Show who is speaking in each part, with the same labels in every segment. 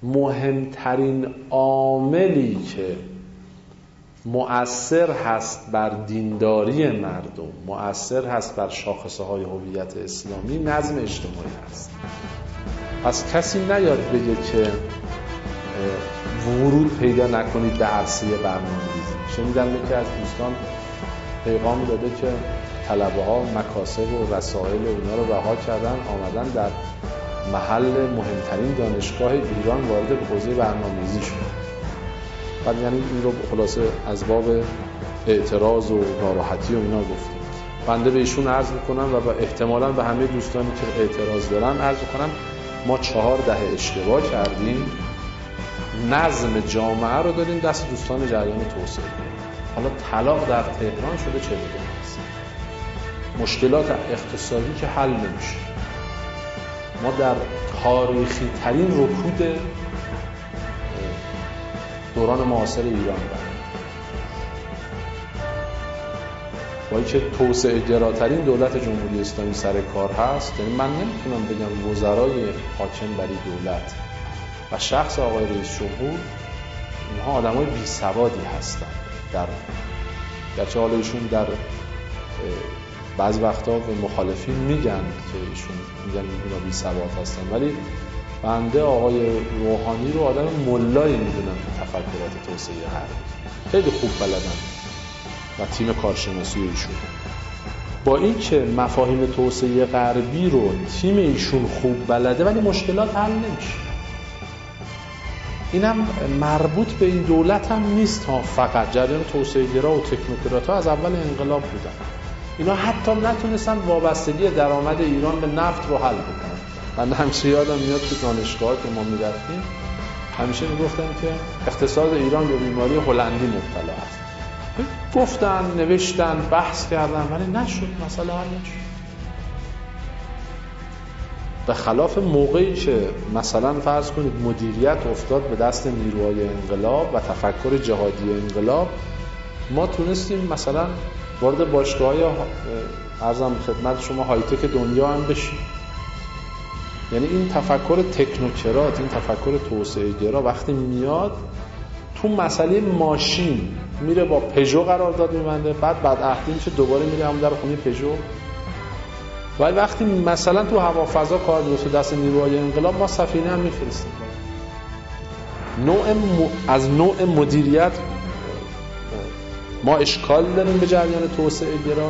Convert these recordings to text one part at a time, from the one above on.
Speaker 1: مهمترین عاملی که مؤثر هست بر دینداری مردم، مؤثر هست بر شاخصه های هویت اسلامی، نظم اجتماعی هست. پس کسی نیاد بگه که ورود پیدا نکنید به عرصه برنامه‌ریزی. شنیدم یکی از دوستان پیغامی داده که طلبه ها مکاسب و رسائل و اینا رو رها کردن، آمدن در محل مهمترین دانشگاه ایران وارد به حوزه برنامه‌ریزی شد. بعد یعنی این رو خلاصه از باب اعتراض و ناراحتی و اینا گفتیم. بنده به ایشون عرض میکنم و احتمالاً به همه دوستانی که اعتراض دارن عرض میکنم ما 4 دهه اشتباه کردیم، نظم جامعه رو داریم دست دوستان جریان توسعه. حالا طلاق در تهران شده 42 است. مشکلات اقتصادی که حل نمیشه. ما در تاریخی ترین رکود دوران معاصر ایران داریم. با اینکه توسعه گراترین دولت جمهوری اسلامی سر کار هست، یعنی من نمیتونم بگم وزرای حاکم بر دولت و شخص آقای رئیس جمهور اینها آدمای بی سوادی هستن. گرچه حالا ایشون در بعض وقتا به مخالفین میگن که ایشون میگن اینا بی سواد هستن، ولی بنده آقای روحانی رو آدم ملایی میدونم تو تفکرات توسعه غربی. خیلی خوب بلدن و تیم کارشناسی ایشون با این که مفاهیم توسعه غربی رو تیم ایشون خوب بلده، ولی مشکلات حل نمیشه. اینم مربوط به این دولت هم نیست ها، فقط جریان توسعه گرا و تکنوکرات ها از اول انقلاب بودن. اینا حتی نتونستن وابستگی درآمد ایران به نفت رو حل بکنن. من همیشه یادم میاد تو دانشگاه که ما میرفتیم همیشه میگفتن که اقتصاد ایران به بیماری هلندی مبتلا است. گفتن، نوشتن، بحث کردن، ولی نشد، مسئله حل نشد. به خلاف موقعی که مثلا فرض کنید مدیریت افتاد به دست نیروهای انقلاب و تفکر جهادی انقلاب، ما تونستیم مثلا وارد باشگاه‌های عرضم خدمت شما های تک دنیا هم بشیم. یعنی این تفکر تکنوکرات، این تفکر توسعه گرا وقتی میاد تو مسئله ماشین میره با پژو قرارداد می‌بنده، بعد عهدی میشه دوباره میره همون در خونه پژو. ولی وقتی مثلا تو هوافضا کار میفته دست نیروهای انقلاب، ما سفینه هم میفرستیم. از نوع مدیریت ما اشکال داریم به جریان توسعه گرا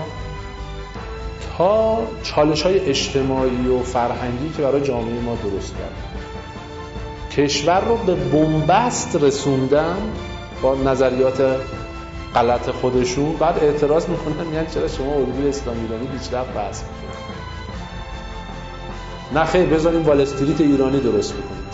Speaker 1: تا چالش‌های اجتماعی و فرهنگی که برای جامعه ما درست کردن. کشور رو به بنبست رسوندن با نظریات غلط خودشون، بعد اعتراض میکنن میگن چرا شما الگوی اسلامی ایرانی پیشرفت بحث میکنید؟ نه خیر، بذاریم وال استریت ایرانی درست بکنید.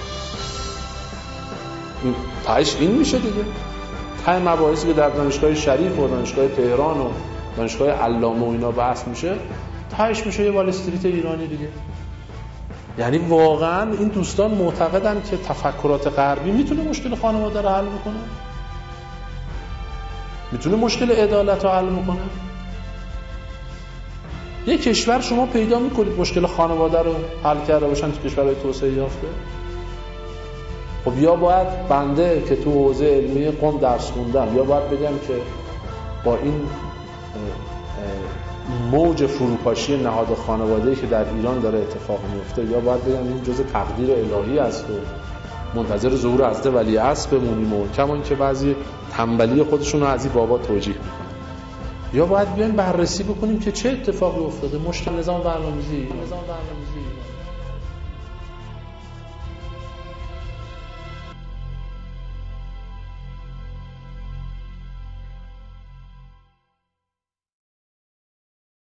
Speaker 1: تهش این میشه دیگه. ته مباحثی که در دانشگاه شریف و دانشگاه تهران و دانشگاه علامه و اینا بحث میشه، تهش میشه یه وال استریت ایرانی دیگه. یعنی واقعا این دوستان معتقدن که تفکرات غربی میتونه مشکل خانواده رو حل بکنه، میتونه مشکل عدالت رو حل بکنه. یه کشور شما پیدا میکنید مشکل خانواده رو حل کرده باشن تو کشورهای توسعه یافته؟ خب یا باید بنده که تو حوزه علمی قم درس خوندم، یا باید بگم که با این موج فروپاشی نهاد خانواده‌ای که در ایران داره اتفاق میفته، یا باید بگم این جزء تقدیر الهی است و منتظر ظهور حضرت ولیعصر بمونیم و کمان که بعضی تنبلی خودشون رو از این بابا توجیه میکنن، یا باید بیایم بررسی بکنیم که چه اتفاقی افتاده. مشکل نظام برنامه‌ریزی